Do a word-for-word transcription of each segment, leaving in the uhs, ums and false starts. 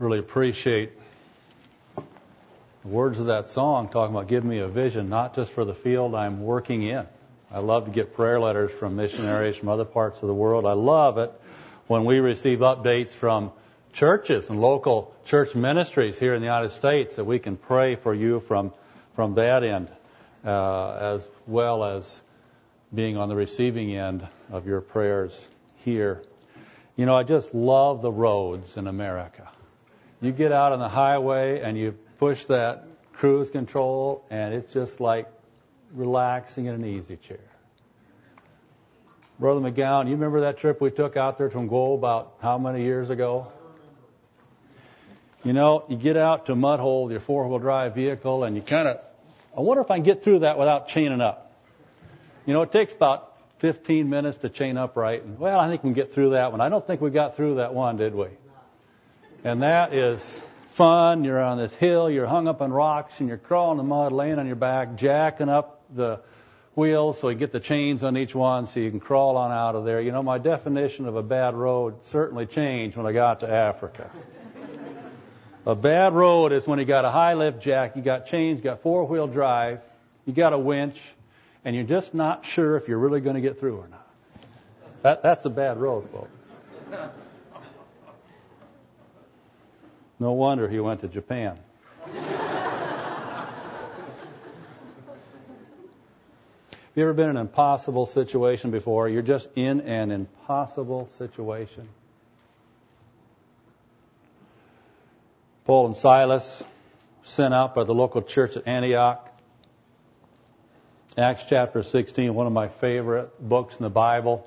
really appreciate the words of that song talking about give me a vision, not just for the field I'm working in. I love to get prayer letters from missionaries from other parts of the world. I love it when we receive updates from churches and local church ministries here in the United States that we can pray for you from, from that end, uh, as well as being on the receiving end of your prayers here. You know, I just love the roads in America. You get out on the highway and you push that cruise control, and it's just like relaxing in an easy chair. Brother McGowan, you remember that trip we took out there to Angola about how many years ago? You know, you get out to a mud hole with your four-wheel drive vehicle, and you kind of, I wonder if I can get through that without chaining up. You know, it takes about fifteen minutes to chain up right. And, well, I think we can get through that one. I don't think we got through that one, did we? And that is fun. You're on this hill, you're hung up on rocks, and you're crawling in the mud, laying on your back, jacking up the wheels so you get the chains on each one so you can crawl on out of there. You know, my definition of a bad road certainly changed when I got to Africa. A bad road is when you got a high lift jack, you got chains, you got four-wheel drive, you got a winch, and you're just not sure if you're really going to get through or not. That, that's a bad road, folks. No wonder he went to Japan. Have you ever been in an impossible situation before? You're just in an impossible situation. Paul and Silas sent out by the local church at Antioch. Acts chapter sixteen, one of my favorite books in the Bible.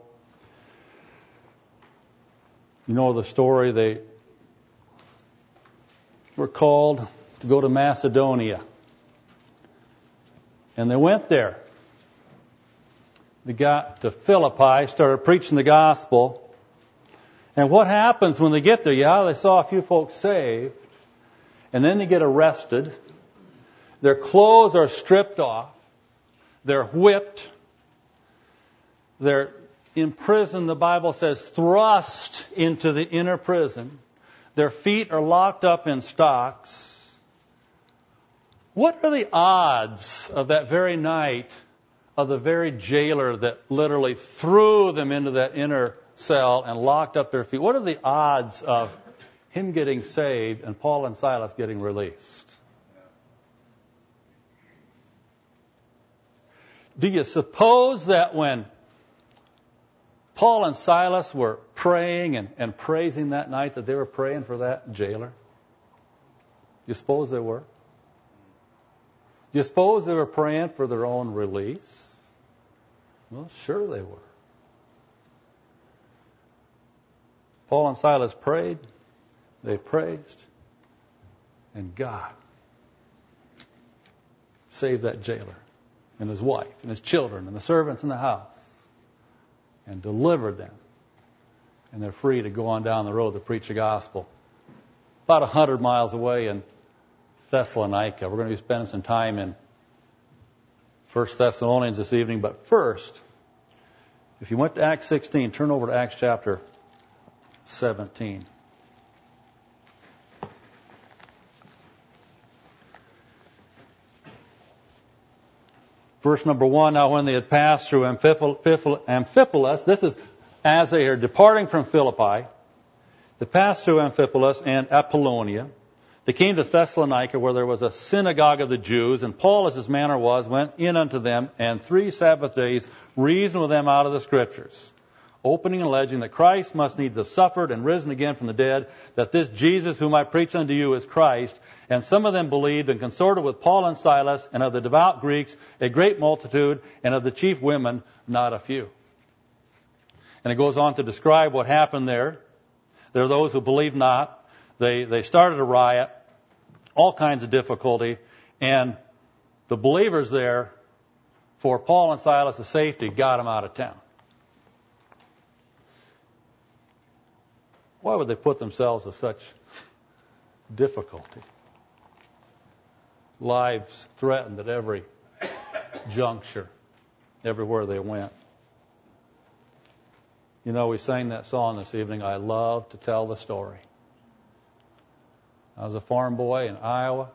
You know the story. They were called to go to Macedonia. And they went there. They got to Philippi, started preaching the gospel. And what happens when they get there? Yeah, they saw a few folks saved. And then they get arrested. Their clothes are stripped off. They're whipped. They're imprisoned, the Bible says, thrust into the inner prison. Their feet are locked up in stocks. What are the odds of that very night of the very jailer that literally threw them into that inner cell and locked up their feet? What are the odds of him getting saved and Paul and Silas getting released? Do you suppose that when Paul and Silas were praying and, and praising that night that they were praying for that jailer? You suppose they were? You suppose they were praying for their own release? Well, sure they were. Paul and Silas prayed, they praised, and God saved that jailer and his wife and his children and the servants in the house and delivered them. And they're free to go on down the road to preach the gospel. About a hundred miles away in Thessalonica. We're going to be spending some time in First Thessalonians this evening. But first, if you went to Acts sixteen, turn over to Acts chapter seventeen. Verse number one, now when they had passed through Amphipolis, this is as they are departing from Philippi, they passed through Amphipolis and Apollonia. They came to Thessalonica, where there was a synagogue of the Jews, and Paul, as his manner was, went in unto them, and three Sabbath days reasoned with them out of the Scriptures, opening and alleging that Christ must needs have suffered and risen again from the dead, that this Jesus whom I preach unto you is Christ. And some of them believed and consorted with Paul and Silas, and of the devout Greeks a great multitude, and of the chief women not a few. And it goes on to describe what happened there. There are those who believed not. They they started a riot, all kinds of difficulty, and the believers there, for Paul and Silas' safety, got them out of town. Why would they put themselves to such difficulty? Lives threatened at every juncture, everywhere they went. You know, we sang that song this evening, I love to tell the story. I was a farm boy in Iowa.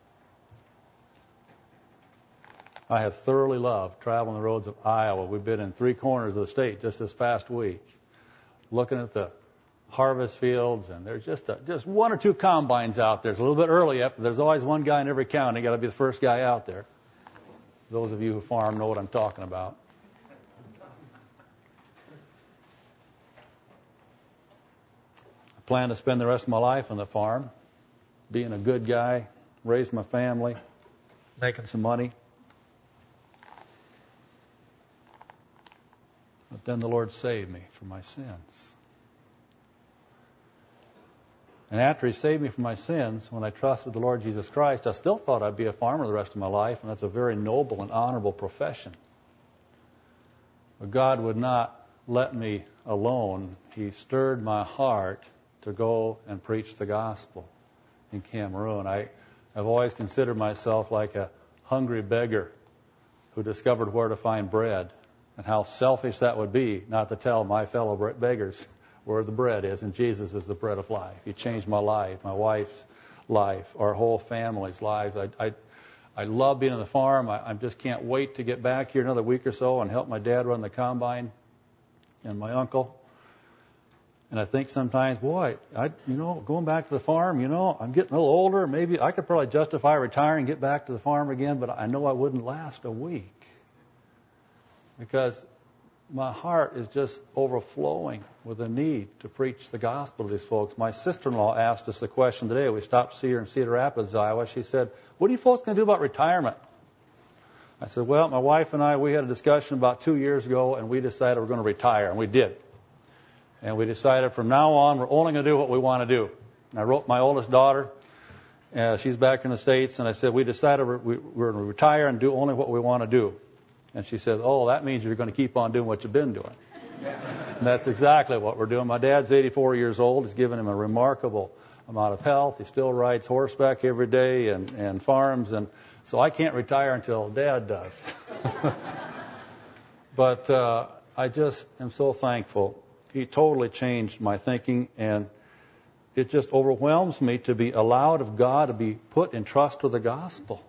I have thoroughly loved traveling the roads of Iowa. We've been in three corners of the state just this past week, looking at the harvest fields, and there's just a, just one or two combines out there. It's a little bit early yet, but there's always one guy in every county. Got to be the first guy out there. Those of you who farm know what I'm talking about. I plan to spend the rest of my life on the farm, being a good guy, raising my family, making some money. But then the Lord saved me from my sins. And after He saved me from my sins, when I trusted the Lord Jesus Christ, I still thought I'd be a farmer the rest of my life, and that's a very noble and honorable profession. But God would not let me alone. He stirred my heart to go and preach the gospel in Cameroon. I, I've always considered myself like a hungry beggar who discovered where to find bread, and how selfish that would be not to tell my fellow beggars where the bread is, and Jesus is the bread of life. He changed my life, my wife's life, our whole family's lives. I, I, I love being on the farm. I, I just can't wait to get back here another week or so and help my dad run the combine and my uncle. And I think sometimes, boy, I, you know, going back to the farm, you know, I'm getting a little older. Maybe I could probably justify retiring and get back to the farm again, but I know I wouldn't last a week because my heart is just overflowing with a need to preach the gospel to these folks. My sister-in-law asked us the question today. We stopped to see her in Cedar Rapids, Iowa. She said, what are you folks going to do about retirement? I said, well, my wife and I, we had a discussion about two years ago, and we decided we're going to retire, and we did. And we decided from now on, we're only going to do what we want to do. And I wrote my oldest daughter. Uh, she's back in the States, and I said, we decided we're, we're going to retire and do only what we want to do. And she said, oh, that means you're going to keep on doing what you've been doing. And that's exactly what we're doing. My dad's eighty-four years old. It's given him a remarkable amount of health. He still rides horseback every day and, and farms. And so I can't retire until Dad does. But uh, I just am so thankful. He totally changed my thinking, and it just overwhelms me to be allowed of God to be put in trust with the gospel.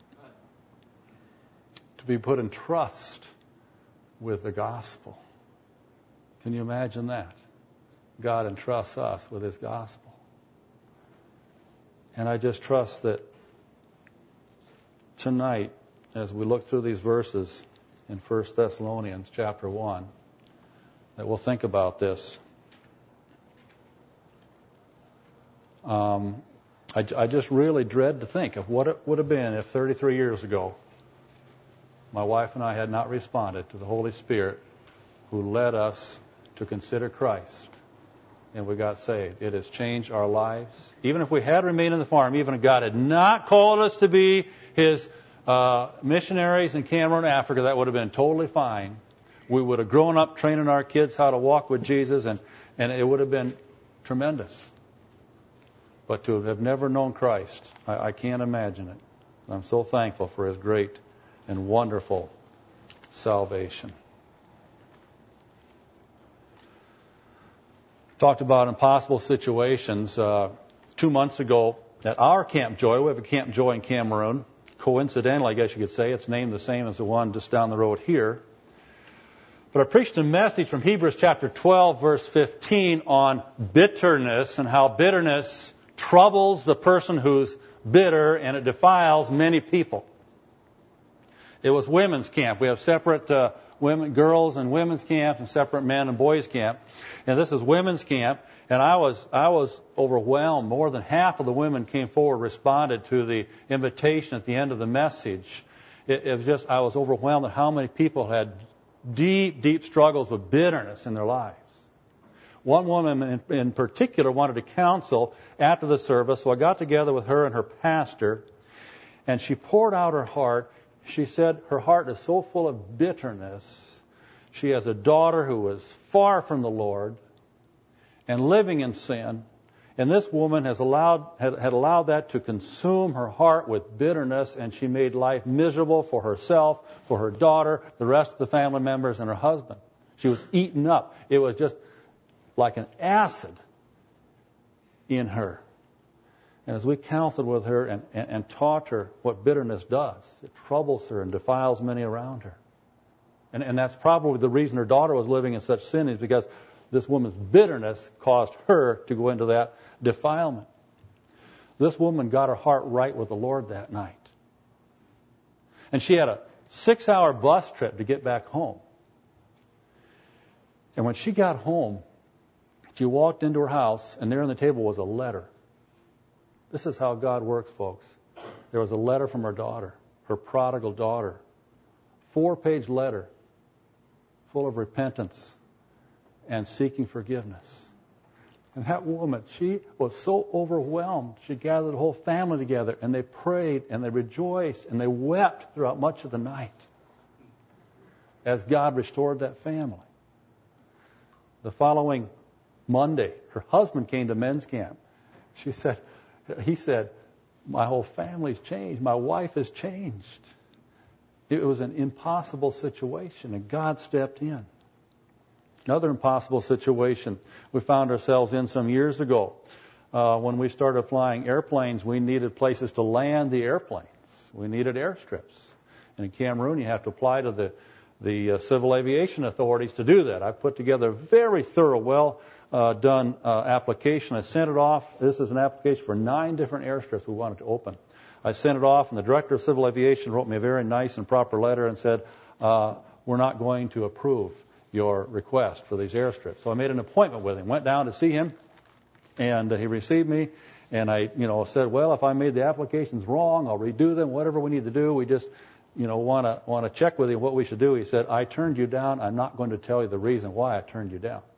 To be put in trust with the gospel. Can you imagine that? God entrusts us with His gospel. And I just trust that tonight, as we look through these verses in First Thessalonians chapter one, that we'll think about this. Um, I, I just really dread to think of what it would have been if thirty-three years ago my wife and I had not responded to the Holy Spirit who led us to consider Christ, and we got saved. It has changed our lives. Even if we had remained in the farm, even if God had not called us to be His uh, missionaries in Cameroon, Africa, that would have been totally fine. We would have grown up training our kids how to walk with Jesus, and, and it would have been tremendous. But to have never known Christ, I, I can't imagine it. I'm so thankful for His great and wonderful salvation. Talked about impossible situations. Uh, two months ago at our Camp Joy, we have a Camp Joy in Cameroon. Coincidentally, I guess you could say, it's named the same as the one just down the road here. But I preached a message from Hebrews chapter twelve, verse fifteen on bitterness and how bitterness troubles the person who's bitter, and it defiles many people. It was women's camp. We have separate uh, women, girls and women's camp, and separate men and boys camp. And this is women's camp. And I was I was overwhelmed. More than half of the women came forward, responded to the invitation at the end of the message. It, it was just I was overwhelmed at how many people had deep, deep struggles with bitterness in their lives. One woman in, in particular wanted to counsel after the service, so I got together with her and her pastor, and she poured out her heart. She said her heart is so full of bitterness. She has a daughter who is far from the Lord and living in sin. And this woman has allowed, had, had allowed that to consume her heart with bitterness, and she made life miserable for herself, for her daughter, the rest of the family members, and her husband. She was eaten up. It was just like an acid in her. And as we counseled with her and, and, and taught her what bitterness does, it troubles her and defiles many around her. And, and that's probably the reason her daughter was living in such sin, is because this woman's bitterness caused her to go into that defilement. This woman got her heart right with the Lord that night. And she had a six-hour bus trip to get back home. And when she got home, she walked into her house, and there on the table was a letter. This is how God works, folks. There was a letter from her daughter, her prodigal daughter. Four-page letter full of repentance and seeking forgiveness. And that woman, she was so overwhelmed. She gathered the whole family together, and they prayed, and they rejoiced, and they wept throughout much of the night as God restored that family. The following Monday, her husband came to men's camp. She said, he said, my whole family's changed. My wife has changed. It was an impossible situation, and God stepped in. Another impossible situation we found ourselves in some years ago. Uh, when we started flying airplanes, we needed places to land the airplanes. We needed airstrips. And in Cameroon, you have to apply to the, the uh, civil aviation authorities to do that. I put together a very thorough, well uh, done uh, application. I sent it off. This is an application for nine different airstrips we wanted to open. I sent it off, and the director of civil aviation wrote me a very nice and proper letter and said, uh, we're not going to approve your request for these airstrips. So I made an appointment with him, went down to see him, and uh, he received me. And I, you know, said, well, if I made the applications wrong, I'll redo them, whatever we need to do. We just, you know, want to want to check with you what we should do. He said, I turned you down. I'm not going to tell you the reason why I turned you down.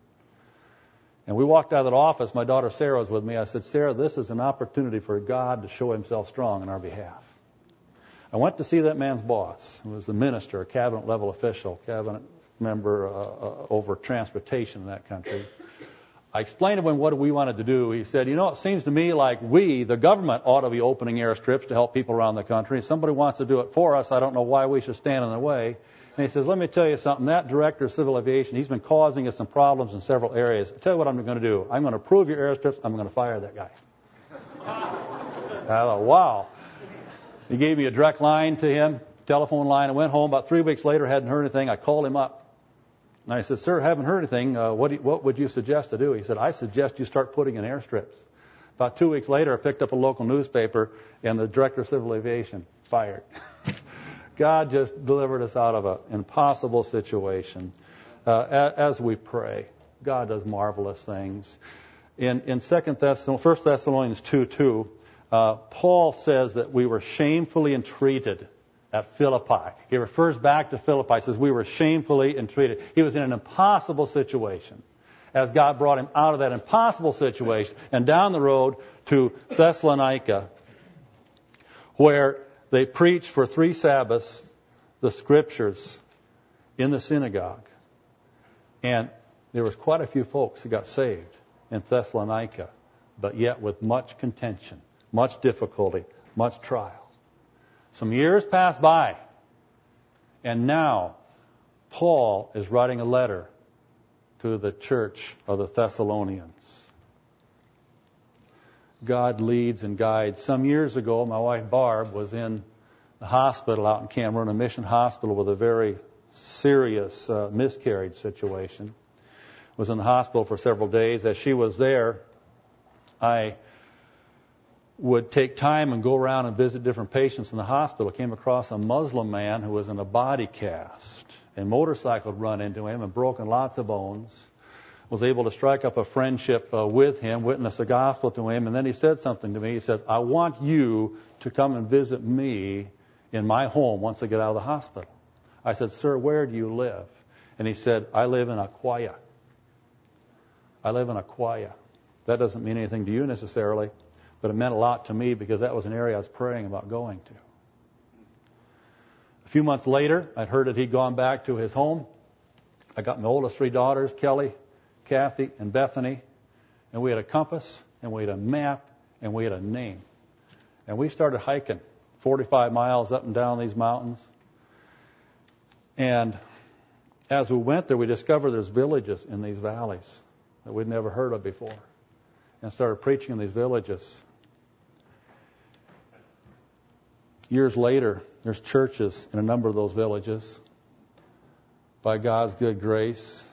And we walked out of that office. My daughter Sarah was with me. I said, Sarah, this is an opportunity for God to show himself strong on our behalf. I went to see that man's boss, who was the minister, a cabinet-level official, cabinet member uh, uh, over transportation in that country. I explained to him what we wanted to do. He said, you know, it seems to me like we, the government, ought to be opening airstrips to help people around the country. If somebody wants to do it for us, I don't know why we should stand in the way. And he says, let me tell you something. That director of civil aviation, he's been causing us some problems in several areas. I'll tell you what I'm going to do. I'm going to approve your airstrips. I'm going to fire that guy. I thought, wow. He gave me a direct line to him, telephone line. I went home. About three weeks later, hadn't heard anything. I called him up. And I said, sir, haven't heard anything. Uh, what, do you, what would you suggest to do? He said, I suggest you start putting in airstrips. About two weeks later, I picked up a local newspaper, and the director of civil aviation fired. God just delivered us out of an impossible situation. Uh, as we pray, God does marvelous things. In, in Second Thessalonians, First Thessalonians two two, uh, Paul says that we were shamefully entreated at Philippi. He refers back to Philippi. He says we were shamefully entreated. He was in an impossible situation. As God brought him out of that impossible situation and down the road to Thessalonica, where they preached for three Sabbaths the Scriptures in the synagogue. And there was quite a few folks who got saved in Thessalonica, but yet with much contention, much difficulty, much trial. Some years passed by, and now Paul is writing a letter to the church of the Thessalonians. God leads and guides. Some years ago, my wife Barb was in the hospital out in Cameroon, a mission hospital with a very serious uh, miscarriage situation. Was in the hospital for several days. As she was there, I would take time and go around and visit different patients in the hospital. I came across a Muslim man who was in a body cast. A motorcycle had run into him and broken lots of bones. Was able to strike up a friendship uh, with him, witness the gospel to him, and then he said something to me. He says, I want you to come and visit me in my home once I get out of the hospital. I said, sir, where do you live? And he said, I live in Aquia. I live in Aquia. That doesn't mean anything to you necessarily, but it meant a lot to me because that was an area I was praying about going to. A few months later, I'd heard that he'd gone back to his home. I got my oldest three daughters, Kelly, Kathy, and Bethany, and we had a compass, and we had a map, and we had a name. And we started hiking forty-five miles up and down these mountains. And as we went there, we discovered there's villages in these valleys that we'd never heard of before, and started preaching in these villages. Years later, there's churches in a number of those villages. By God's good grace.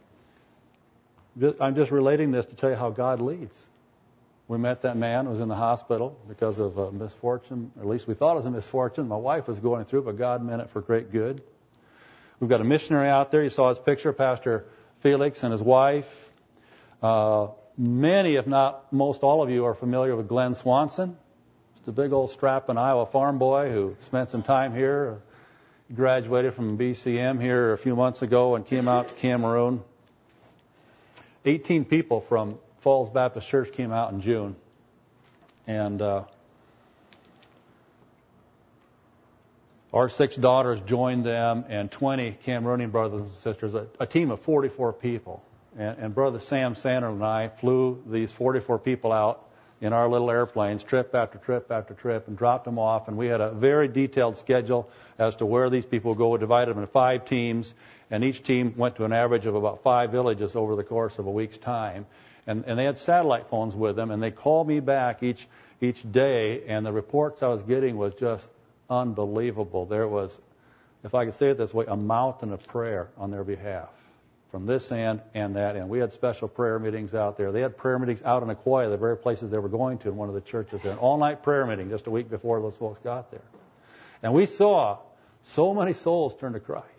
I'm just relating this to tell you how God leads. We met that man who was in the hospital because of a misfortune, or at least we thought it was a misfortune. My wife was going through it, but God meant it for great good. We've got a missionary out there. You saw his picture, Pastor Felix and his wife. Uh, many, if not most all of you, are familiar with Glenn Swanson. Just a big old strapping Iowa farm boy who spent some time here. He graduated from B C M here a few months ago and came out to Cameroon. eighteen people from Falls Baptist Church came out in June. And uh, our six daughters joined them, and twenty Cameroonian brothers and sisters, a, a team of forty-four people. And, and Brother Sam Sander and I flew these forty-four people out in our little airplanes, trip after trip after trip, and dropped them off. And we had a very detailed schedule as to where these people would go. We divided them into five teams, and each team went to an average of about five villages over the course of a week's time. And, and they had satellite phones with them, and they called me back each each day, and the reports I was getting was just unbelievable. There was, if I could say it this way, a mountain of prayer on their behalf from this end and that end. We had special prayer meetings out there. They had prayer meetings out in Aquia, the very places they were going to in one of the churches there. An all-night prayer meeting just a week before those folks got there. And we saw so many souls turn to Christ.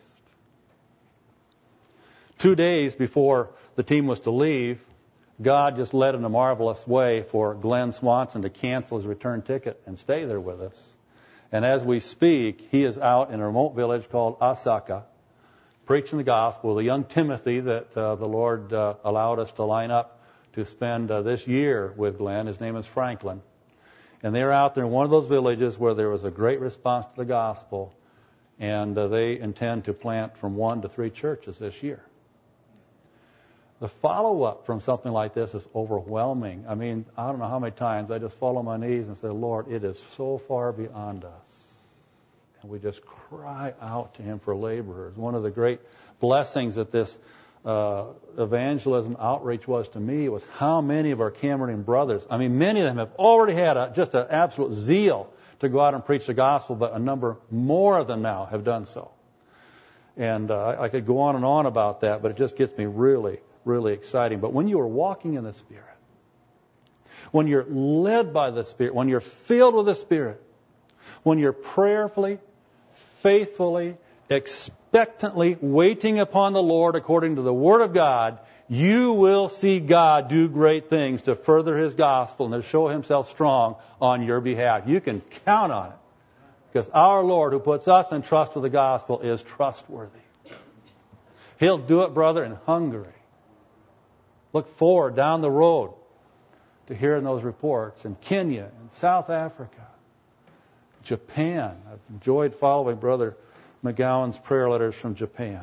Two days before the team was to leave, God just led in a marvelous way for Glenn Swanson to cancel his return ticket and stay there with us. And as we speak, he is out in a remote village called Asaka, preaching the gospel. The young Timothy that uh, the Lord uh, allowed us to line up to spend uh, this year with Glenn, his name is Franklin. And they're out there in one of those villages where there was a great response to the gospel, and uh, they intend to plant from one to three churches this year. The follow-up from something like this is overwhelming. I mean, I don't know how many times I just fall on my knees and say, Lord, it is so far beyond us. And we just cry out to Him for laborers. One of the great blessings that this uh, evangelism outreach was to me was how many of our Cameroonian brothers, I mean, many of them have already had a, just an absolute zeal to go out and preach the gospel, but a number more than now have done so. And uh, I could go on and on about that, but it just gets me really, really exciting. But when you are walking in the Spirit, when you're led by the Spirit, when you're filled with the Spirit, when you're prayerfully, faithfully, expectantly waiting upon the Lord according to the Word of God, you will see God do great things to further His gospel and to show Himself strong on your behalf. You can count on it, because our Lord, who puts us in trust with the gospel, is trustworthy. He'll do it, brother, in Hungary. Look forward down the road to hearing those reports in Kenya and South Africa, Japan. I've enjoyed following Brother McGowan's prayer letters from Japan.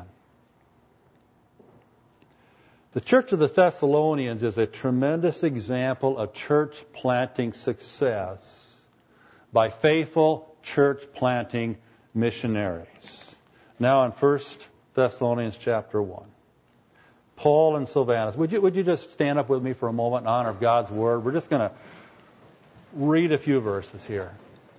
The Church of the Thessalonians is a tremendous example of church planting success by faithful church planting missionaries. Now in First Thessalonians chapter one. Paul and Silvanus. Would you, would you just stand up with me for a moment in honor of God's Word? We're just going to read a few verses here.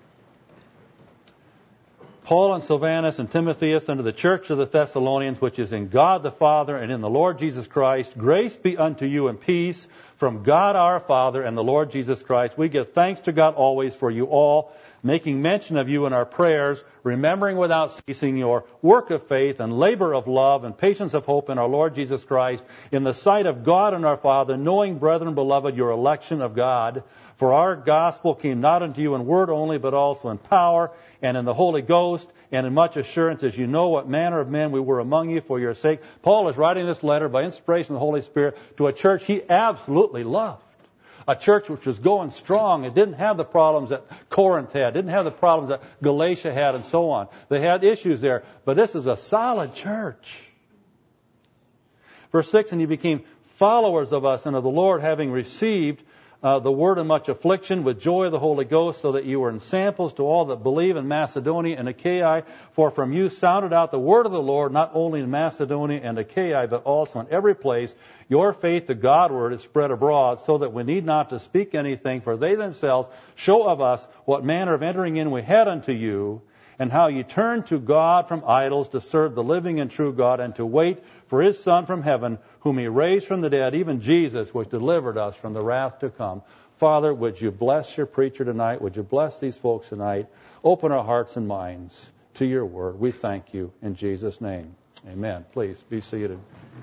Paul and Silvanus and Timotheus unto the church of the Thessalonians, which is in God the Father and in the Lord Jesus Christ, grace be unto you and peace from God our Father and the Lord Jesus Christ. We give thanks to God always for you all, making mention of you in our prayers, remembering without ceasing your work of faith and labor of love and patience of hope in our Lord Jesus Christ, in the sight of God and our Father, knowing, brethren, beloved, your election of God. For our gospel came not unto you in word only, but also in power and in the Holy Ghost and in much assurance, as you know what manner of men we were among you for your sake. Paul is writing this letter by inspiration of the Holy Spirit to a church he absolutely loved. A church which was going strong. It didn't have the problems that Corinth had. Didn't have the problems that Galatia had and so on. They had issues there. But this is a solid church. Verse six, and you became followers of us and of the Lord, having received uh, the word in much affliction with joy of the Holy Ghost, so that you were ensamples to all that believe in Macedonia and Achaia. For from you sounded out the word of the Lord, not only in Macedonia and Achaia, but also in every place. Your faith, the Godward, is spread abroad, so that we need not to speak anything, for they themselves show of us what manner of entering in we had unto you, and how you turned to God from idols to serve the living and true God, and to wait for His Son from heaven, whom He raised from the dead, even Jesus, which delivered us from the wrath to come. Father, would you bless your preacher tonight? Would you bless these folks tonight? Open our hearts and minds to your word. We thank you in Jesus' name. Amen. Please be seated.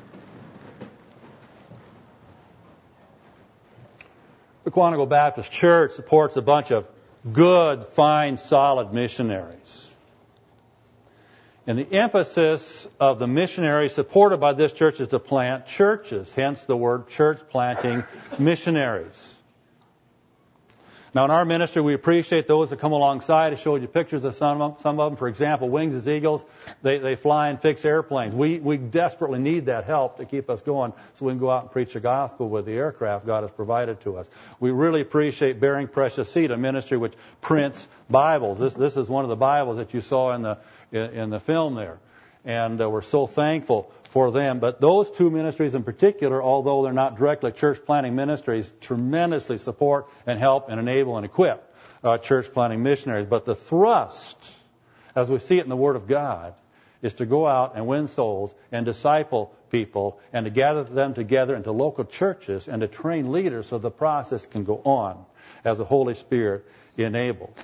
The Quantico Baptist Church supports a bunch of good, fine, solid missionaries. And the emphasis of the missionaries supported by this church is to plant churches, hence the word church planting missionaries. Now, in our ministry, we appreciate those that come alongside. I showed you pictures of some of them. Some of them, for example, Wings as Eagles, they, they fly and fix airplanes. We, we desperately need that help to keep us going so we can go out and preach the gospel with the aircraft God has provided to us. We really appreciate Bearing Precious Seed, a ministry which prints Bibles. This, this is one of the Bibles that you saw in the, in, in the film there. And uh, we're so thankful for them. But those two ministries in particular, although they're not directly church planting ministries, tremendously support and help and enable and equip uh, church planting missionaries. But the thrust, as we see it in the Word of God, is to go out and win souls and disciple people and to gather them together into local churches and to train leaders so the process can go on as the Holy Spirit enables.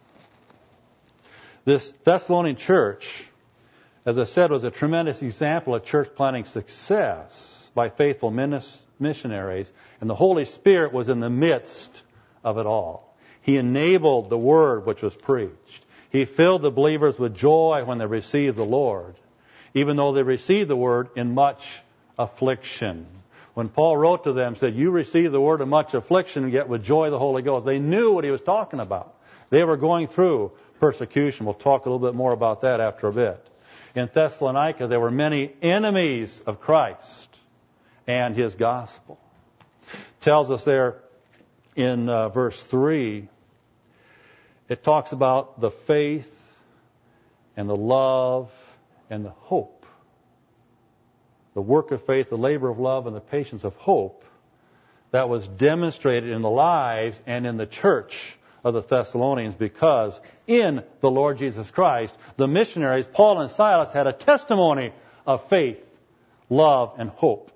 This Thessalonian church, as I said, was a tremendous example of church planting success by faithful missionaries, and the Holy Spirit was in the midst of it all. He enabled the word which was preached. He filled the believers with joy when they received the Lord, even though they received the word in much affliction. When Paul wrote to them, said, you received the word in much affliction, yet with joy of the Holy Ghost. They knew what he was talking about. They were going through persecution. We'll talk a little bit more about that after a bit. In Thessalonica, there were many enemies of Christ and His gospel. It tells us there in uh, verse three, it talks about the faith and the love and the hope. The work of faith, the labor of love, and the patience of hope that was demonstrated in the lives and in the church of the Thessalonians, because in the Lord Jesus Christ, the missionaries, Paul and Silas, had a testimony of faith, love, and hope.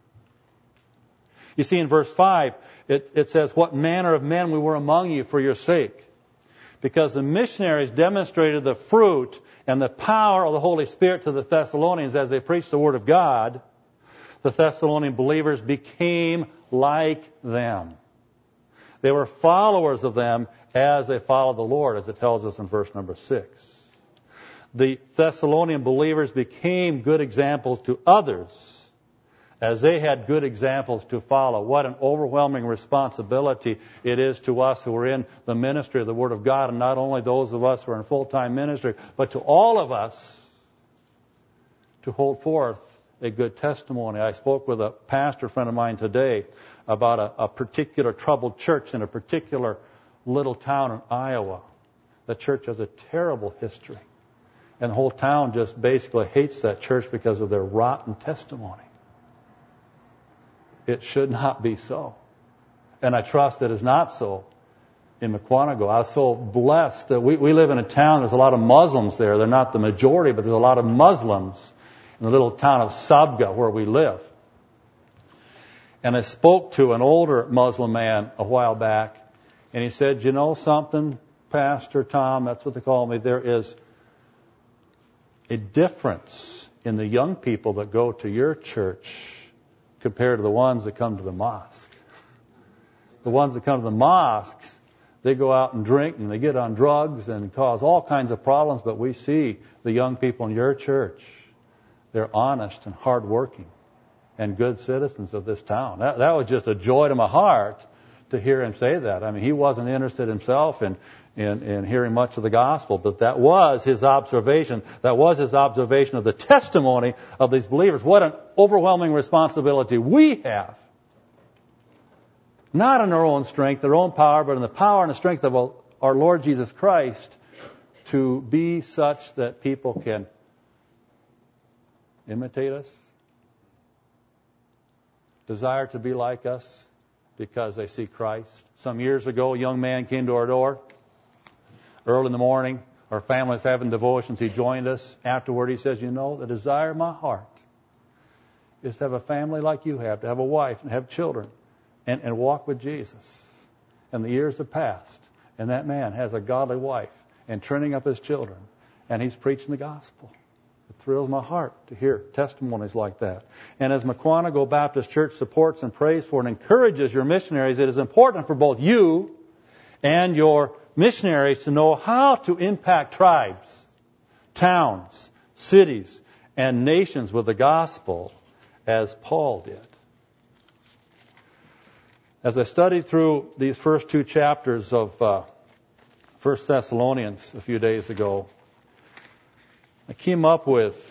You see, in verse five, it, it says, what manner of men we were among you for your sake. Because the missionaries demonstrated the fruit and the power of the Holy Spirit to the Thessalonians as they preached the Word of God, the Thessalonian believers became like them. They were followers of them as they followed the Lord, as it tells us in verse number six. The Thessalonian believers became good examples to others as they had good examples to follow. What an overwhelming responsibility it is to us who are in the ministry of the Word of God, and not only those of us who are in full-time ministry, but to all of us to hold forth a good testimony. I spoke with a pastor friend of mine today about a, a particular troubled church in a particular little town in Iowa. The church has a terrible history. And the whole town just basically hates that church because of their rotten testimony. It should not be so. And I trust it is not so in McQuanago. I was so blessed that we, we live in a town, there's a lot of Muslims there. They're not the majority, but there's a lot of Muslims in the little town of Sabga where we live. And I spoke to an older Muslim man a while back, and he said, you know something, Pastor Tom, that's what they call me, there is a difference in the young people that go to your church compared to the ones that come to the mosque. The ones that come to the mosques, they go out and drink and they get on drugs and cause all kinds of problems, but we see the young people in your church, they're honest and hardworking and good citizens of this town. That, that was just a joy to my heart to hear him say that. I mean, he wasn't interested himself in, in, in hearing much of the gospel, but that was his observation. That was his observation of the testimony of these believers. What an overwhelming responsibility we have not in their own strength, their own power, but in the power and the strength of our Lord Jesus Christ, to be such that people can imitate us, desire to be like us because they see Christ. Some years ago, a young man came to our door early in the morning. Our family was having devotions. He joined us. Afterward, he says, you know, the desire of my heart is to have a family like you have, to have a wife and have children and, and walk with Jesus. And the years have passed, and that man has a godly wife and training up his children, and he's preaching the gospel. It thrills my heart to hear testimonies like that. And as Mukwonago Baptist Church supports and prays for and encourages your missionaries, it is important for both you and your missionaries to know how to impact tribes, towns, cities, and nations with the gospel as Paul did. As I studied through these first two chapters of uh, First Thessalonians a few days ago, I came up with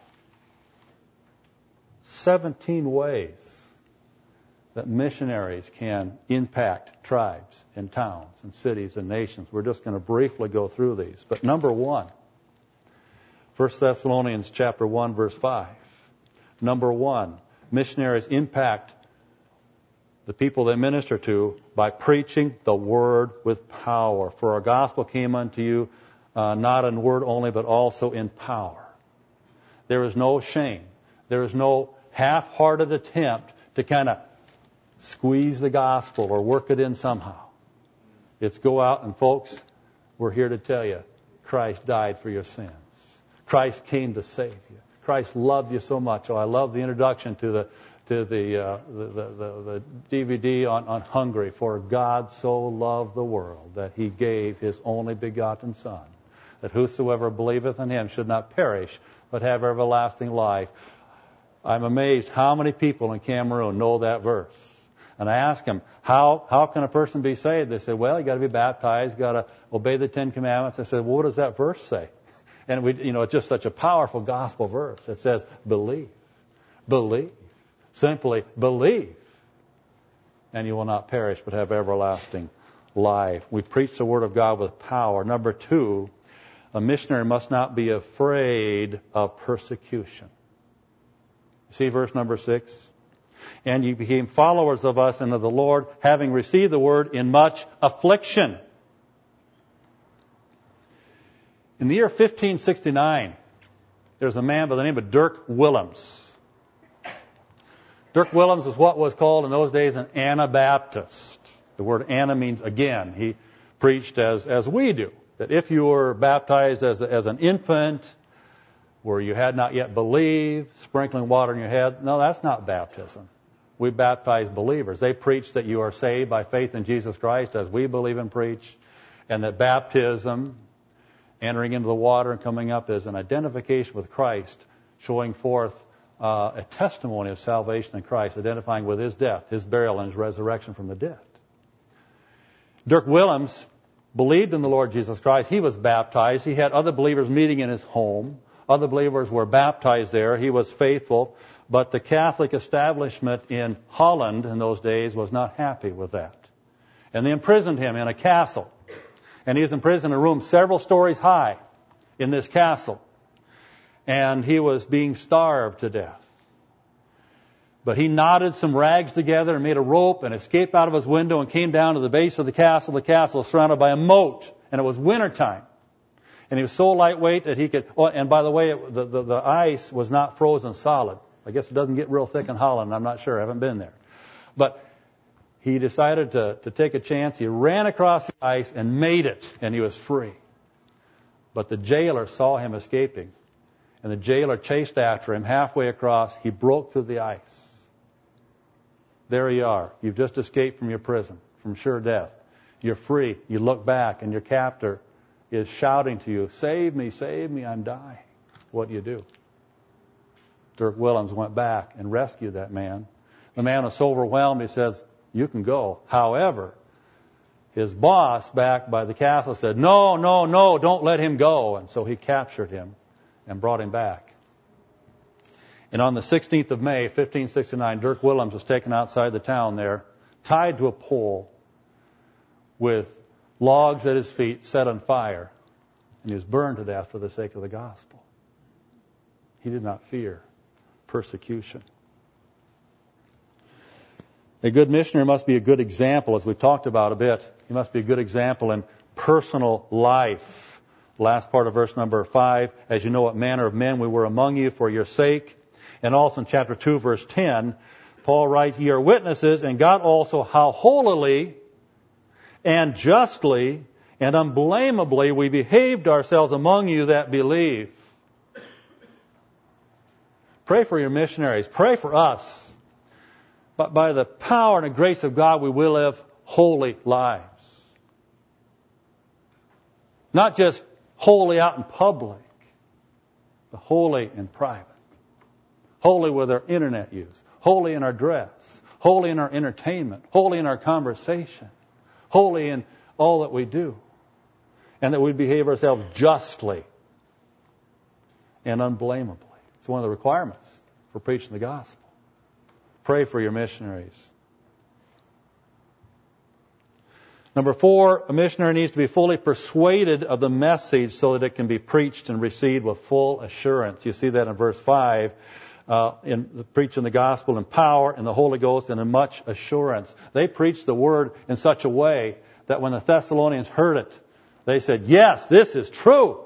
seventeen ways that missionaries can impact tribes and towns and cities and nations. We're just going to briefly go through these. But number one, First Thessalonians chapter one, verse five. Number one, missionaries impact the people they minister to by preaching the word with power. For our gospel came unto you uh, not in word only, but also in power. There is no shame. There is no half-hearted attempt to kind of squeeze the gospel or work it in somehow. It's go out and, folks, we're here to tell you, Christ died for your sins. Christ came to save you. Christ loved you so much. Oh, I love the introduction to the to the uh, the, the, the, the D V D on, on Hungary. For God so loved the world that he gave his only begotten Son, that whosoever believeth in him should not perish, but have everlasting life. I'm amazed how many people in Cameroon know that verse. And I ask them, how how can a person be saved? They say, well, you got to be baptized, got to obey the Ten Commandments. I said, well, what does that verse say? And we, you know, it's just such a powerful gospel verse. It says, believe, believe, simply believe, and you will not perish but have everlasting life. We preach the word of God with power. Number two, a missionary must not be afraid of persecution. See verse number six? And you became followers of us and of the Lord, having received the word in much affliction. In the year fifteen sixty-nine, there's a man by the name of Dirk Willems. Dirk Willems is what was called in those days an Anabaptist. The word Ana means again. He preached as, as we do, that if you were baptized as, a, as an infant, where you had not yet believed, sprinkling water in your head, no, that's not baptism. We baptize believers. They preach that you are saved by faith in Jesus Christ, as we believe and preach, and that baptism, entering into the water and coming up, is an identification with Christ, showing forth uh, a testimony of salvation in Christ, identifying with his death, his burial, and his resurrection from the dead. Dirk Willems believed in the Lord Jesus Christ. He was baptized. He had other believers meeting in his home. Other believers were baptized there. He was faithful. But the Catholic establishment in Holland in those days was not happy with that. And they imprisoned him in a castle. And he was imprisoned in a room several stories high in this castle. And he was being starved to death. But he knotted some rags together and made a rope and escaped out of his window and came down to the base of the castle. The castle was surrounded by a moat, and it was wintertime. And he was so lightweight that he could... Oh, and by the way, it, the, the, the ice was not frozen solid. I guess it doesn't get real thick in Holland. I'm not sure. I haven't been there. But he decided to, to take a chance. He ran across the ice and made it, and he was free. But the jailer saw him escaping, and the jailer chased after him halfway across. He broke through the ice. There you are. You've just escaped from your prison, from sure death. You're free. You look back, and your captor is shouting to you, save me, save me, I'm dying. What do you do? Dirk Willems went back and rescued that man. The man was so overwhelmed, he says, you can go. However, his boss back by the castle said, no, no, no, don't let him go. And so he captured him and brought him back. And on the sixteenth of May, fifteen sixty-nine, Dirk Willems was taken outside the town there tied to a pole with logs at his feet set on fire, and he was burned to death for the sake of the gospel. He did not fear persecution. A good missionary must be a good example, as we've talked about a bit. He must be a good example in personal life. Last part of verse number five, as you know what manner of men we were among you for your sake. And also in chapter two, verse ten, Paul writes, ye are witnesses, and God also how holily and justly and unblameably we behaved ourselves among you that believe. Pray for your missionaries. Pray for us. But by the power and the grace of God, we will live holy lives. Not just holy out in public, but holy in private. Holy with our internet use. Holy in our dress. Holy in our entertainment. Holy in our conversation. Holy in all that we do. And that we behave ourselves justly and unblameably. It's one of the requirements for preaching the gospel. Pray for your missionaries. Number four, a missionary needs to be fully persuaded of the message so that it can be preached and received with full assurance. You see that in verse five. Uh, in the, preaching the gospel in power, in the Holy Ghost, and in much assurance. They preached the word in such a way that when the Thessalonians heard it, they said, yes, this is true,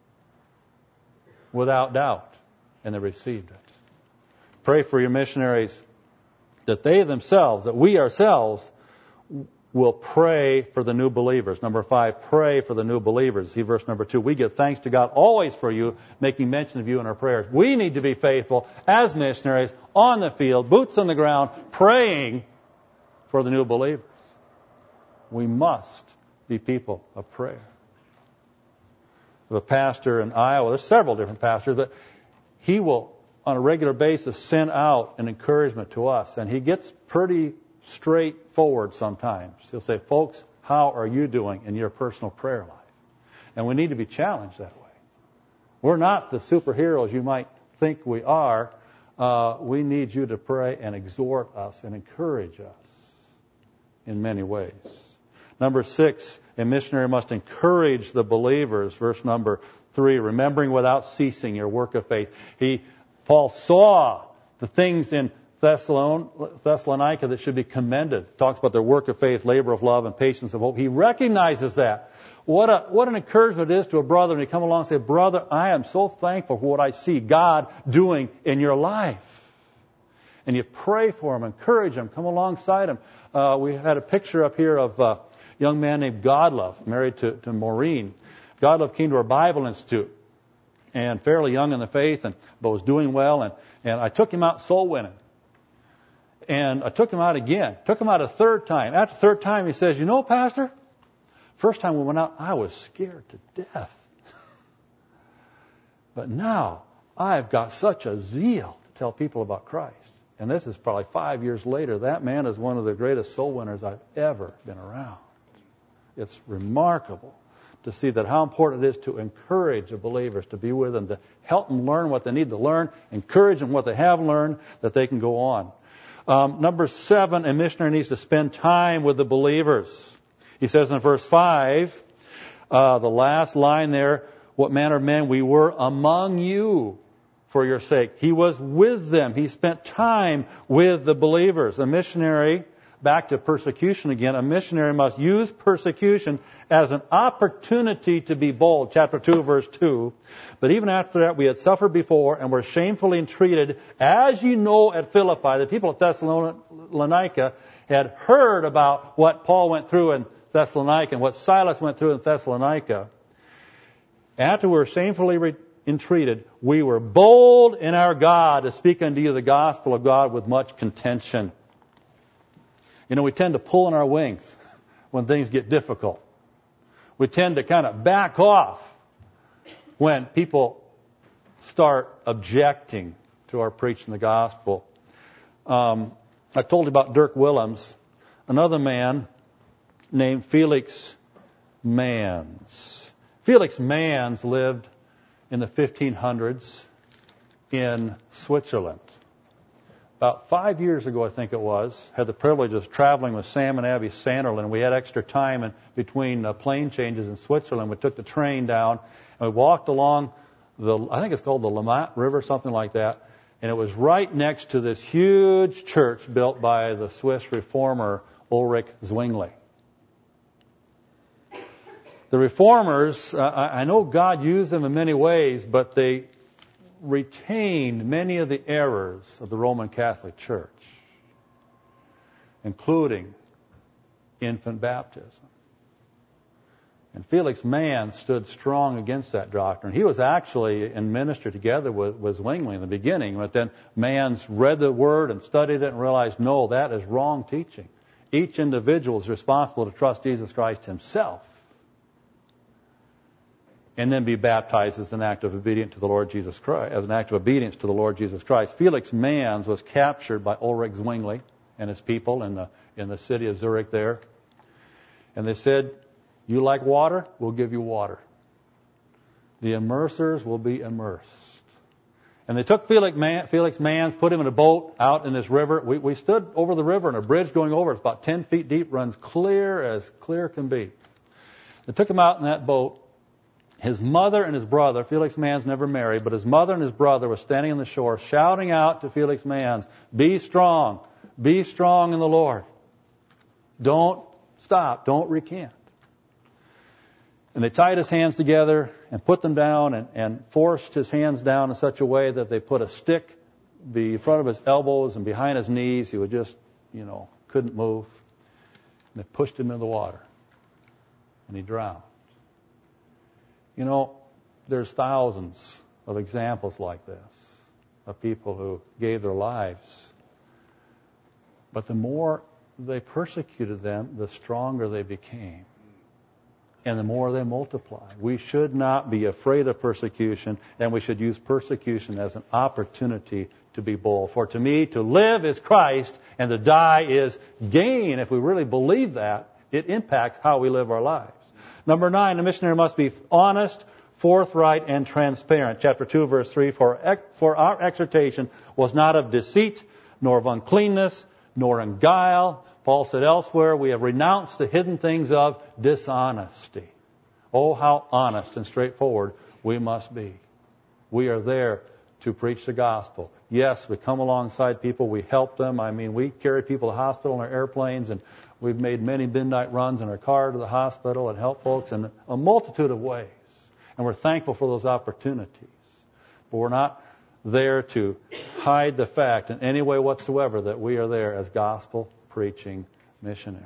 without doubt. And they received it. Pray for your missionaries that they themselves, that we ourselves, will pray for the new believers. Number five, pray for the new believers. See verse number two. We give thanks to God always for you, making mention of you in our prayers. We need to be faithful as missionaries on the field, boots on the ground, praying for the new believers. We must be people of prayer. The pastor in Iowa, there's several different pastors, but he will, on a regular basis, send out an encouragement to us. And he gets pretty straightforward sometimes. He'll say, folks, how are you doing in your personal prayer life? And we need to be challenged that way. We're not the superheroes you might think we are. Uh, we need you to pray and exhort us and encourage us in many ways. Number six, a missionary must encourage the believers. Verse number three, remembering without ceasing your work of faith. He, Paul saw the things in Thessalonica that should be commended. Talks about their work of faith, labor of love, and patience of hope. He recognizes that. What a what an encouragement it is to a brother when you come along and say, brother, I am so thankful for what I see God doing in your life. And you pray for him, encourage him, come alongside him. Uh, we had a picture up here of a young man named Godlove, married to, to Maureen. Godlove came to our Bible Institute, and fairly young in the faith, and but was doing well. And, and I took him out soul winning. And I took him out again. Took him out a third time. After the third time, he says, you know, Pastor, first time we went out, I was scared to death. But now, I've got such a zeal to tell people about Christ. And this is probably five years later. That man is one of the greatest soul winners I've ever been around. It's remarkable to see that how important it is to encourage the believers, to be with them, to help them learn what they need to learn, encourage them what they have learned, that they can go on. Um, number seven, a missionary needs to spend time with the believers. He says in verse five, uh, the last line there, what manner of men we were among you for your sake. He was with them. He spent time with the believers. A missionary, back to persecution again, a missionary must use persecution as an opportunity to be bold. Chapter two, verse two. But even after that, we had suffered before and were shamefully entreated, as you know at Philippi. The people of Thessalonica had heard about what Paul went through in Thessalonica and what Silas went through in Thessalonica. After we were shamefully re- entreated, we were bold in our God to speak unto you the gospel of God with much contention. You know, we tend to pull in our wings when things get difficult. We tend to kind of back off when people start objecting to our preaching the gospel. Um, I told you about Dirk Willems, another man named Felix Manz. Felix Manz lived in the fifteen hundreds in Switzerland. About five years ago, I think it was, had the privilege of traveling with Sam and Abby Sanderlin. We had extra time in between uh, plane changes in Switzerland. We took the train down, and we walked along the, I think it's called the Lamont River, something like that. And it was right next to this huge church built by the Swiss reformer Ulrich Zwingli. The reformers, uh, I know God used them in many ways, but they retained many of the errors of the Roman Catholic Church, including infant baptism. And Felix Manz stood strong against that doctrine. He was actually in ministry together with, with Zwingli in the beginning, but then Manz read the Word and studied it and realized, no, that is wrong teaching. Each individual is responsible to trust Jesus Christ himself and then be baptized as an act of obedience to the Lord Jesus Christ, as an act of obedience to the Lord Jesus Christ. Felix Manz was captured by Ulrich Zwingli and his people in the in the city of Zurich there. And they said, you like water? We'll give you water. The immersers will be immersed. And they took Felix, Man, Felix Manz, put him in a boat out in this river. We, we stood over the river, and a bridge going over, it's about ten feet deep, runs clear as clear can be. They took him out in that boat. His mother and his brother, Felix Manz never married, but his mother and his brother were standing on the shore shouting out to Felix Manz, be strong, be strong in the Lord. Don't stop, don't recant. And they tied his hands together and put them down and, and forced his hands down in such a way that they put a stick in front of his elbows and behind his knees. He would just, you know, couldn't move. And they pushed him into the water. And he drowned. You know, there's thousands of examples like this of people who gave their lives. But the more they persecuted them, the stronger they became. And the more they multiply. We should not be afraid of persecution, and we should use persecution as an opportunity to be bold. For to me, to live is Christ, and to die is gain. If we really believe that, it impacts how we live our lives. Number nine, a missionary must be honest, forthright, and transparent. Chapter two, verse three, for, for our exhortation was not of deceit, nor of uncleanness, nor in guile. Paul said elsewhere, we have renounced the hidden things of dishonesty. Oh, how honest and straightforward we must be. We are there to preach the gospel. Yes, we come alongside people, we help them. I mean, we carry people to the hospital in our airplanes, and we've made many midnight runs in our car to the hospital and help folks in a multitude of ways. And we're thankful for those opportunities. But we're not there to hide the fact in any way whatsoever that we are there as gospel preaching missionaries.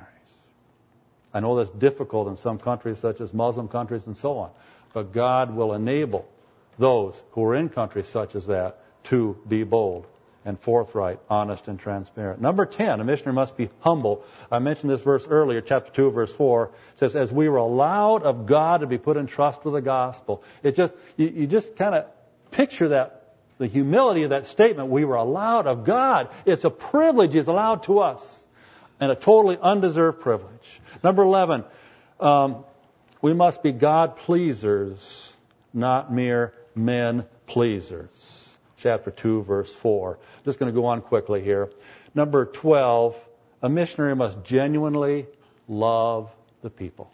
I know that's difficult in some countries such as Muslim countries and so on, but God will enable those who are in countries such as that to be bold and forthright, honest, and transparent. Number ten, a missionary must be humble. I mentioned this verse earlier, chapter two, verse four. It says, as we were allowed of God to be put in trust with the gospel. It just, you, you just kind of picture that, the humility of that statement. We were allowed of God. It's a privilege is allowed to us. And a totally undeserved privilege. Number eleven, um, we must be God pleasers, not mere men pleasers. Chapter two, verse four. Just going to go on quickly here. Number twelve, a missionary must genuinely love the people.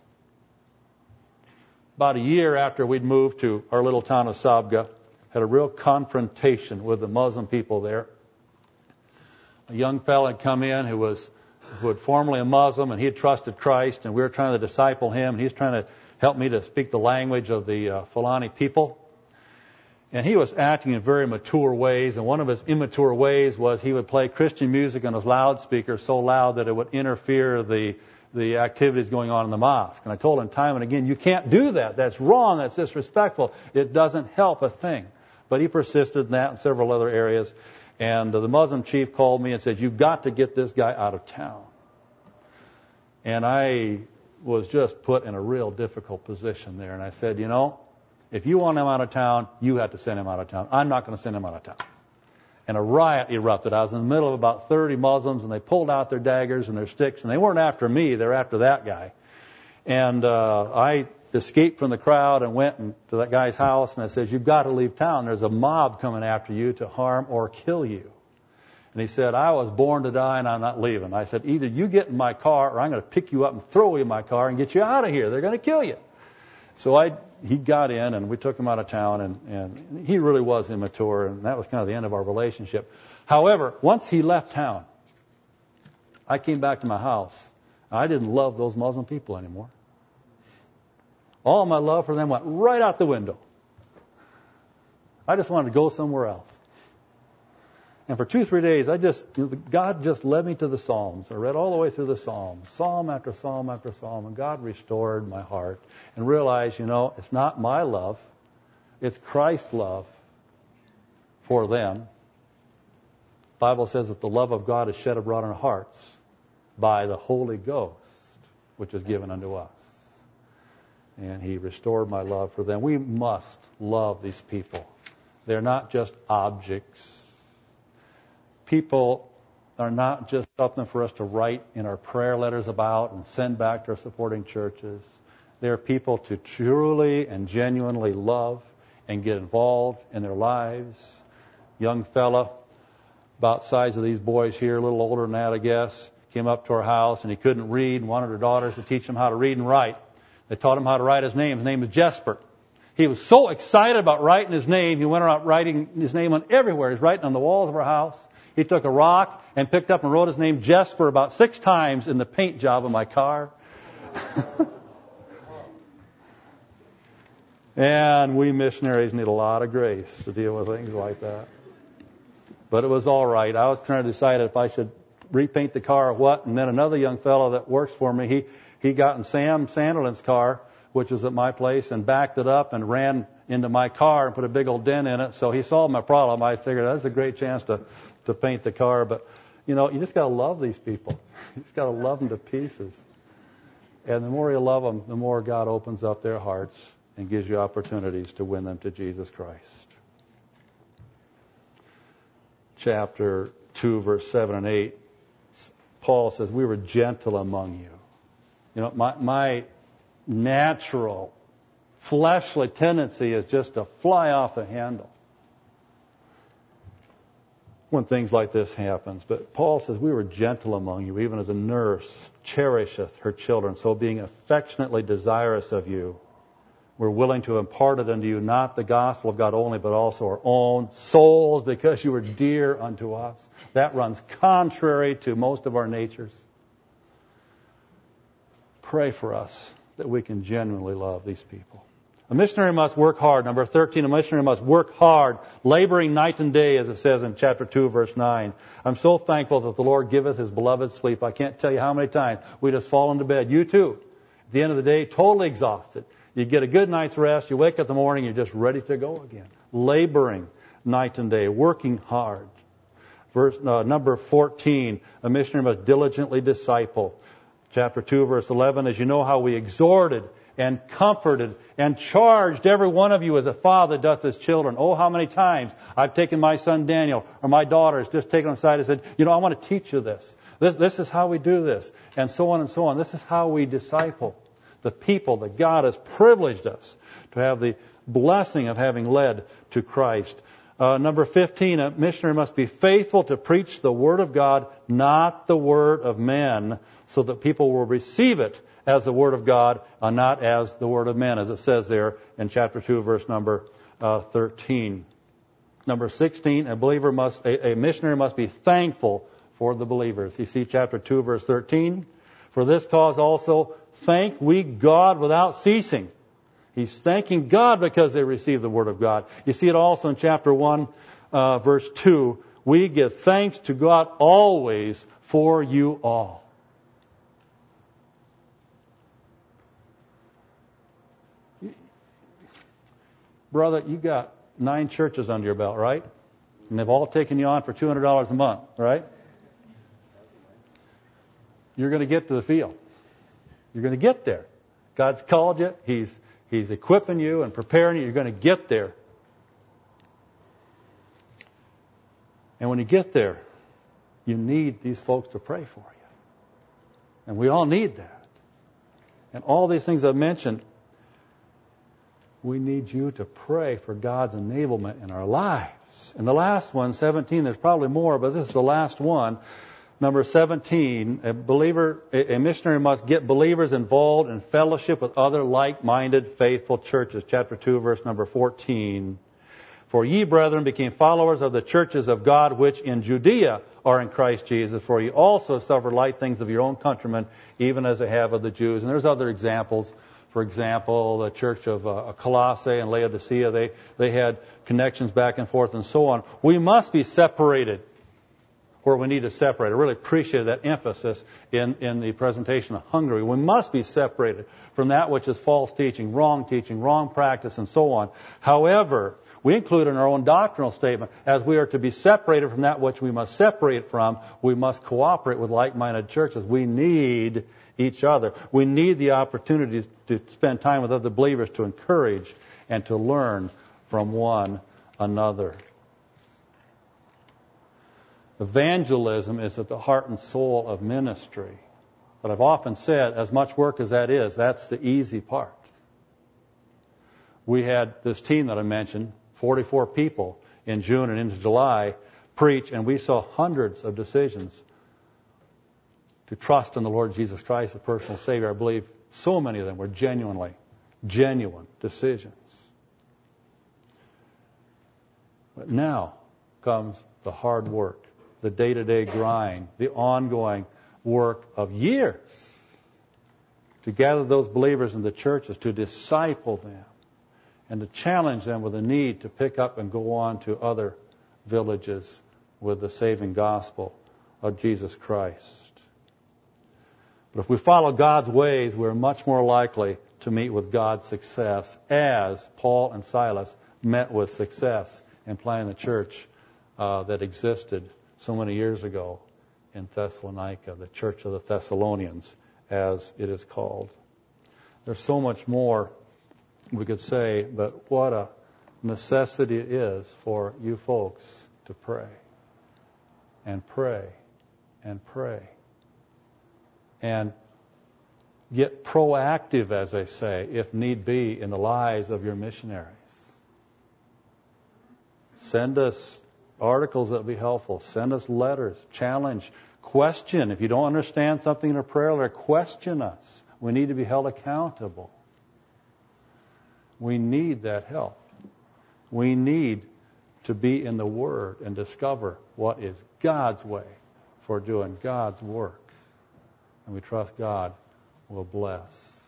About a year after we'd moved to our little town of Sabga, had a real confrontation with the Muslim people there. A young fellow had come in who was who was formerly a Muslim, and he had trusted Christ, and we were trying to disciple him, and he was trying to help me to speak the language of the uh, Fulani people. And he was acting in very mature ways, and one of his immature ways was he would play Christian music on his loudspeaker so loud that it would interfere the the activities going on in the mosque. And I told him time and again, you can't do that. That's wrong. That's disrespectful. It doesn't help a thing. But he persisted in that and several other areas. And the Muslim chief called me and said, you've got to get this guy out of town. And I was just put in a real difficult position there. And I said, you know, if you want him out of town, you have to send him out of town. I'm not going to send him out of town. And a riot erupted. I was in the middle of about thirty Muslims, and they pulled out their daggers and their sticks. And they weren't after me. They were after that guy. And uh, I escaped from the crowd and went to that guy's house, and I said, you've got to leave town. There's a mob coming after you to harm or kill you. And he said, I was born to die and I'm not leaving. I said, either you get in my car or I'm going to pick you up and throw you in my car and get you out of here. They're going to kill you. So I, he got in and we took him out of town, and, and he really was immature, and that was kind of the end of our relationship. However, once he left town, I came back to my house. I didn't love those Muslim people anymore. All my love for them went right out the window. I just wanted to go somewhere else. And for two, three days, I just, you know, God just led me to the Psalms. I read all the way through the Psalms, Psalm after Psalm after Psalm, and God restored my heart and realized, you know, it's not my love, it's Christ's love for them. The Bible says that the love of God is shed abroad in our hearts by the Holy Ghost, which is given unto us. And He restored my love for them. We must love these people. They're not just objects. People are not just something for us to write in our prayer letters about and send back to our supporting churches. They're people to truly and genuinely love and get involved in their lives. Young fella, about the size of these boys here, a little older than that, I guess, came up to our house and he couldn't read and wanted her daughters to teach him how to read and write. They taught him how to write his name. His name is Jesper. He was so excited about writing his name, he went around writing his name on everywhere. He's writing on the walls of our house. He took a rock and picked up and wrote his name Jesper about six times in the paint job of my car. And we missionaries need a lot of grace to deal with things like that. But it was all right. I was trying to decide if I should repaint the car or what. And then another young fellow that works for me, he, he got in Sam Sanderlin's car, which was at my place, and backed it up and ran into my car and put a big old dent in it. So he solved my problem. I figured that's a great chance to, to paint the car. But, you know, you just got to love these people. You just got to love them to pieces. And the more you love them, the more God opens up their hearts and gives you opportunities to win them to Jesus Christ. Chapter two, verse seven and eight, Paul says, we were gentle among you. You know, my, my natural, fleshly tendency is just to fly off the handle when things like this happens. But Paul says, we were gentle among you, even as a nurse cherisheth her children. So being affectionately desirous of you, we're willing to impart it unto you, not the gospel of God only, but also our own souls, because you were dear unto us. That runs contrary to most of our natures. Pray for us that we can genuinely love these people. A missionary must work hard. Number thirteen, a missionary must work hard, laboring night and day, as it says in chapter two, verse nine. I'm so thankful that the Lord giveth His beloved sleep. I can't tell you how many times we just fall into bed. You too. At the end of the day, totally exhausted. You get a good night's rest. You wake up in the morning, you're just ready to go again. Laboring night and day, working hard. Verse uh, number fourteen, a missionary must diligently disciple. Chapter two, verse eleven, as you know how we exhorted and comforted and charged every one of you as a father doth his children. Oh, how many times I've taken my son Daniel or my daughters, just taken them aside and said, you know, I want to teach you this. This, this is how we do this, and so on and so on. This is how we disciple the people that God has privileged us to have the blessing of having led to Christ. Uh, number fifteen, a missionary must be faithful to preach the Word of God, not the word of men, so that people will receive it as the Word of God and not as the word of men, as it says there in chapter two, verse number uh, thirteen. Number sixteen, a believer must, a, a missionary must be thankful for the believers. You see chapter two, verse thirteen. For this cause also thank we God without ceasing. He's thanking God because they received the Word of God. You see it also in chapter one, uh, verse two. We give thanks to God always for you all. Brother, you got nine churches under your belt, right? And they've all taken you on for two hundred dollars a month, right? You're going to get to the field. You're going to get there. God's called you. He's He's equipping you and preparing you. You're going to get there. And when you get there, you need these folks to pray for you. And we all need that. And all these things I've mentioned, We need you to pray for God's enablement in our lives. And the last one, seventeen, there's probably more, but this is the last one. Number seventeen, a believer, a missionary must get believers involved in fellowship with other like-minded, faithful churches. Chapter two, verse number fourteen. For ye, brethren, became followers of the churches of God which in Judea are in Christ Jesus. For ye also suffered like things of your own countrymen, even as they have of the Jews. And there's other examples. For example, the church of uh, Colossae and Laodicea, they, they had connections back and forth and so on. We must be separated where we need to separate. I really appreciate that emphasis in, in the presentation of Hungary. We must be separated from that which is false teaching, wrong teaching, wrong practice, and so on. However, we include in our own doctrinal statement, as we are to be separated from that which we must separate from, we must cooperate with like-minded churches. We need each other. We need the opportunities to spend time with other believers to encourage and to learn from one another. Evangelism is at the heart and soul of ministry. But I've often said, as much work as that is, that's the easy part. We had this team that I mentioned, forty-four people in June and into July, preach, and we saw hundreds of decisions to trust in the Lord Jesus Christ as personal Savior. I believe so many of them were genuinely, genuine decisions. But now comes the hard work, the day-to-day grind, the ongoing work of years to gather those believers in the churches, to disciple them, and to challenge them with a need to pick up and go on to other villages with the saving gospel of Jesus Christ. But if we follow God's ways, we're much more likely to meet with God's success, as Paul and Silas met with success in planting the church uh, that existed so many years ago in Thessalonica, the Church of the Thessalonians, as it is called. There's so much more we could say, but what a necessity it is for you folks to pray and pray and pray and get proactive, as I say, if need be, in the lives of your missionaries. Send us articles that will be helpful. Send us letters. Challenge. Question. If you don't understand something in a prayer letter, question us. We need to be held accountable. We need that help. We need to be in the Word and discover what is God's way for doing God's work. And we trust God will bless.